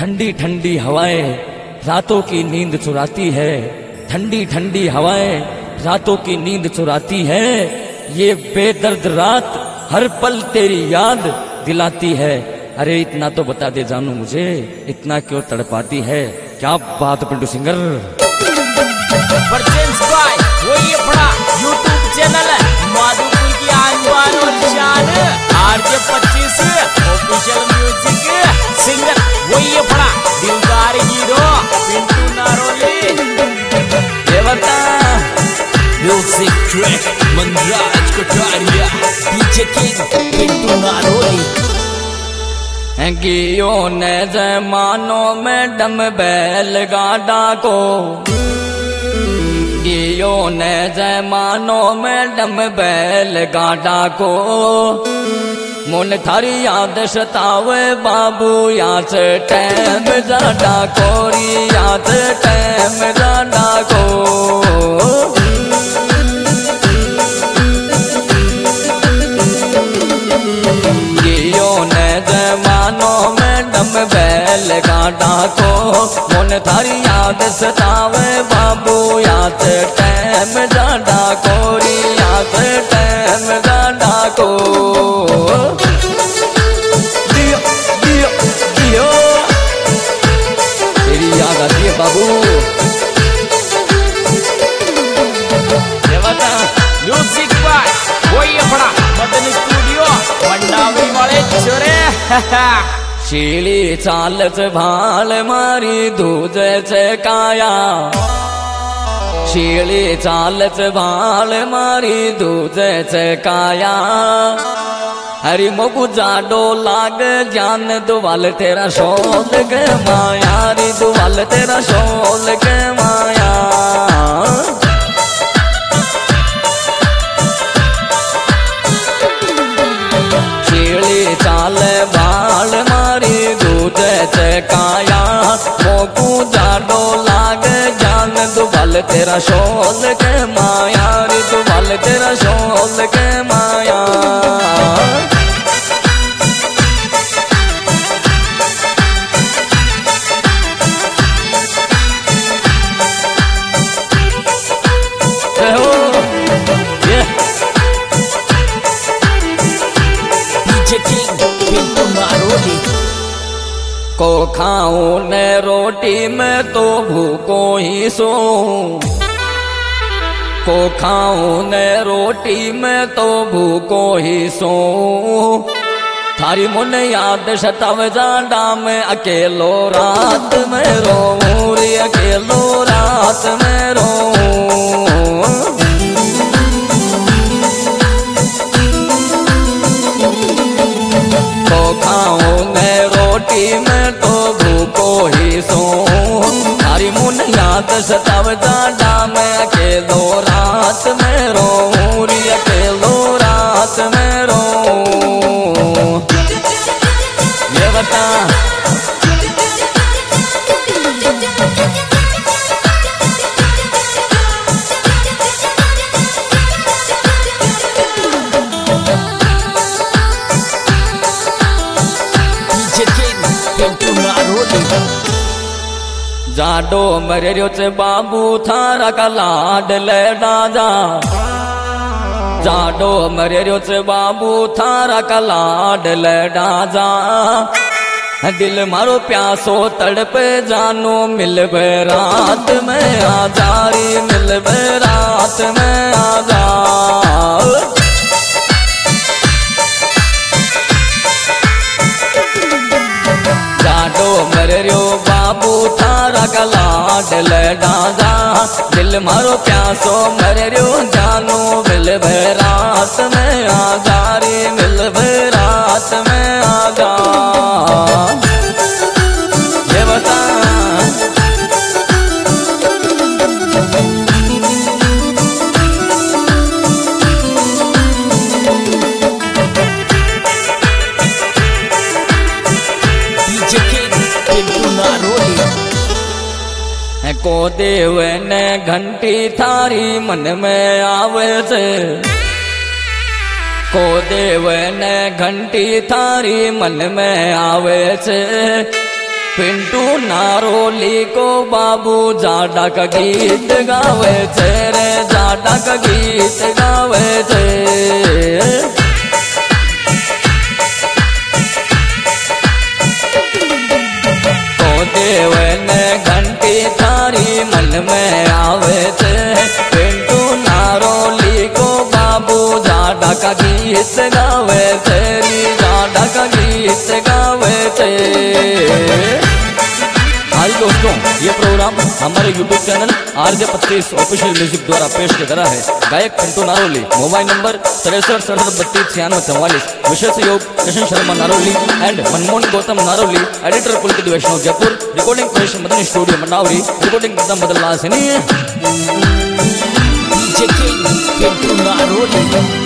ठंडी ठंडी हवाएं रातों की नींद चुराती है, ठंडी ठंडी हवाएं रातों की नींद चुराती है। ये बेदर्द रात हर पल तेरी याद दिलाती है। अरे इतना तो बता दे जानू मुझे, इतना क्यों तड़पाती है। क्या बात पिंटू सिंगर। वो ये बड़ा यूट्यूब चैनल है माधुपुर की आनबान और शान RJ 25 ऑफिशियल म्यूजिक सिंगर। वो ये बड़ा दिलदार हीरो पिंटू नारोली। ये बता music track Manraj Kataria DJ king Pintu Naroli. गियो ने जमानों में डम बैलगाड़ा को, गियो ने जमानों में डम बैलगाड़ा को। मुन थारी याद सतावे बाबू याद टैम जाडा कोरी याद टैम जाडा को। बैलगाड़ा को मुन थारी याद सतावे बाबू याद टैम जाडा कोरी याद टैम जाडा को। दियो दियो दियो तेरी याद आती है बाबू। देवता म्यूजिक बाय वो ये बड़ा मदन स्टूडियो मंडावी वाले छोरे। शीली चालच भाल मारी दूज काया, शीली चालच भाल मारी दूज काया। हरी मोगू जाडो लाग ज्ञान दुवाल तेरा शोल के माया री दुवाल तेरा शोल के माया। शीली चाल बाल मारी दूध काया। मोकू जाडो लाग जान दुबल तेरा शोल के माया रे दुबल तेरा शोल के माया। को खाऊं ने रोटी में तो भूखो ही सो, को खाऊं ने रोटी में तो भूखो ही सो। थारी मुन याद सतावे जाडा में अकेलो रात में रोऊं रे अकेलो रात में रोऊं। को खाऊं ने रोटी में तो भूखो ही सो। थारी मुन याद सतावे जाडा में अकेलो रात में रोऊं रे अकेलो रात में रोऊं। ये बता जाडो मरे चे बाबू थारा का लाड ले डाजा। जाडो मरे चे बाबू थारा का लाड ले डाजा। दिल मारो प्यासो तड़पे जानो मिलबे रात में आजारी मिलबे रात में आजा। जाडो मरियो बाबू थारा का लाड ले डाजा। दिल मारो प्यासो मरियो जानो मिलबे रात में आजारी मिलबे रात में आजा। ये बता को देव ने घंटी थारी मन में आवे से। को देव ने घंटी थारी मन में आवे से। पिंटू नारोली को बाबू जाडा का गीत गावे छे रे, जाडा का गीत गावे छे। तो देवन घंटी थारी मन में आवे छे, पिंटू नारोली को बाबू जाडा का गीत गावे छे, जाडा का गीत गावे छे। आज दोस्तों ये प्रोग्राम हमारे YouTube channel RJ 25 official music द्वारा पेश किया गया है। गायक पिंटू नारोली, मोबाइल नंबर 636732 विशेष सहयोग Krishna Sharma Naroli and Manmohan Gautam Naroli, editor Pulkit Vaishnav Jaipur, recording production Madani studio Manawari, recording बदलना से नहीं है। पिंटू नारोली।